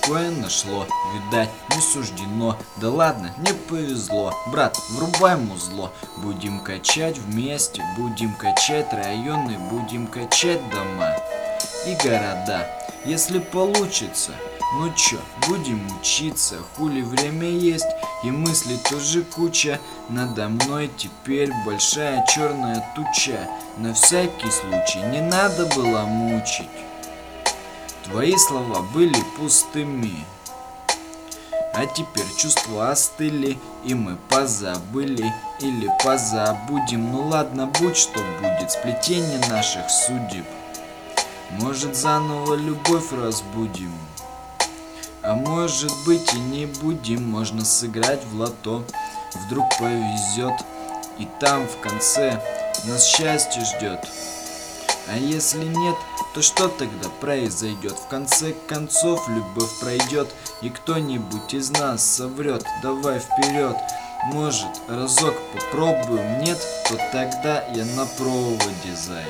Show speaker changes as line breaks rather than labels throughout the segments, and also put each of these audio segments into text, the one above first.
такое нашло, видать, не суждено. Да ладно, не повезло, брат, врубай музло. Будем качать вместе, будем качать районы, будем качать дома и города. Если получится, ну чё, будем учиться, хули время есть, и мыслей тоже куча. Надо мной теперь большая черная туча. На всякий случай не надо было мучить. Твои слова были пустыми, а теперь чувства остыли, и мы позабыли или позабудем. Ну ладно, будь что будет, сплетение наших судеб. Может, заново любовь разбудим, а может быть и не будем. Можно сыграть в лото, вдруг повезет, и там в конце нас счастье ждет. А если нет, то что тогда произойдет? В конце концов любовь пройдет, и кто-нибудь из нас соврет. Давай вперед, может, разок попробуем. Нет, то тогда я на проводе, зай.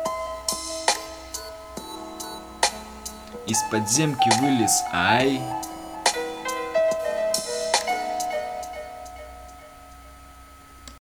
Из подземки вылез, ай.